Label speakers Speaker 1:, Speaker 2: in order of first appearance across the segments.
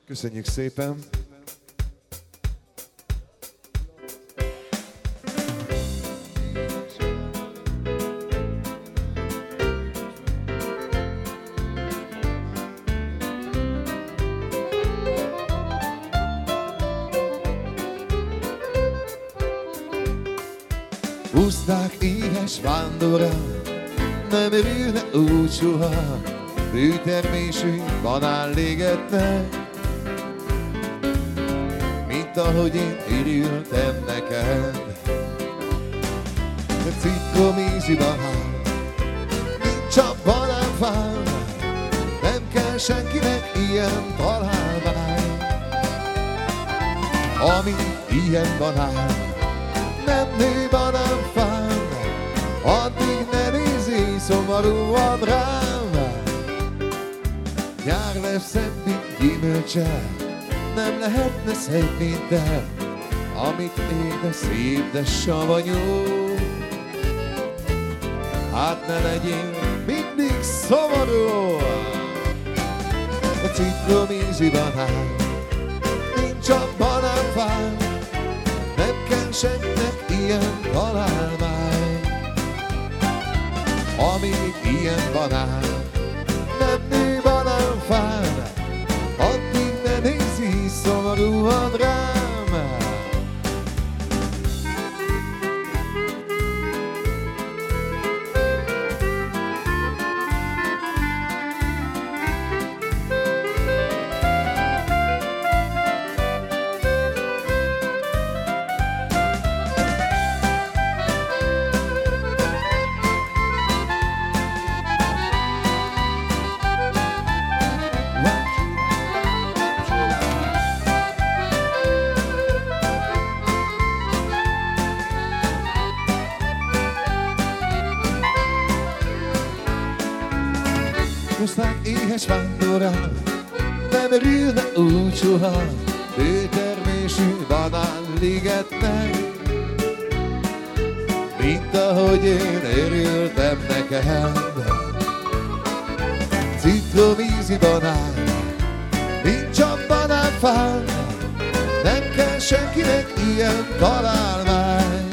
Speaker 1: Köszönjük szépen! Húzták éhes vándorán, nem örülne úgy soha, bőtermésű banán légetnek, mint ahogy én örültem neked. De citromízű banán, nincs a banánfán, nem kell senkinek ilyen találmány. Ami ilyen banán, nem nő banánfán, addig ne nézzél szomorúan rám. Nyár lesz szebb, mint gyümölcse, nem lehetne szebb, mint te, amit én de szép, de savanyú. Hát ne legyél mindig szomorú. A citromízű banán, nincs a banánfán, nem kell senkinek ilyen találmány. Amíg ilyen banán, nem nő banánfán, addig ne nézz szomorúan rám. Húzták éhes vándorán, nem örülne úgy soha, bőtermésű banán ligetnek, mint ahogy én örültem neked. Citromízű banán, nincs a banánfán, nem kell senkinek ilyen találmány.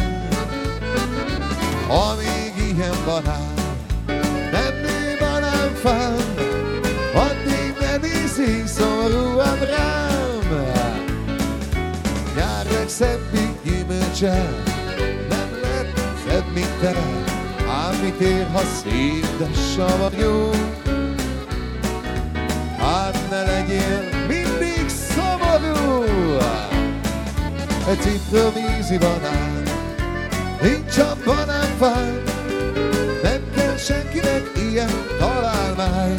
Speaker 1: Amíg ilyen banán, nem nő banánfán, addig ne nézzél szomorúan rám. Nyár legszebb, mint gyümölcse, nem lett szebb, mint te, ám mit ér, ha szép, de savanyú. Hát ne legyél mindig szomorú. Egy citromízű banán, nincs a banánfán, nem kell senkinek ilyen találmány.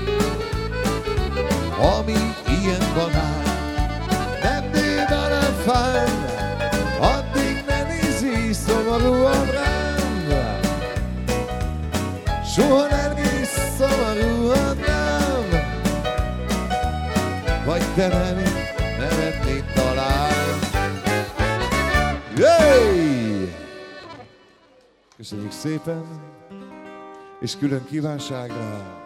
Speaker 1: Amíg ilyen banán, nem nő banánfán, addig ne nézzél szomorúan rám. Soha nem nézz szomorúan rám, vagy te nem nevetnéd talán. Hey! Köszönjük szépen, és külön kívánságra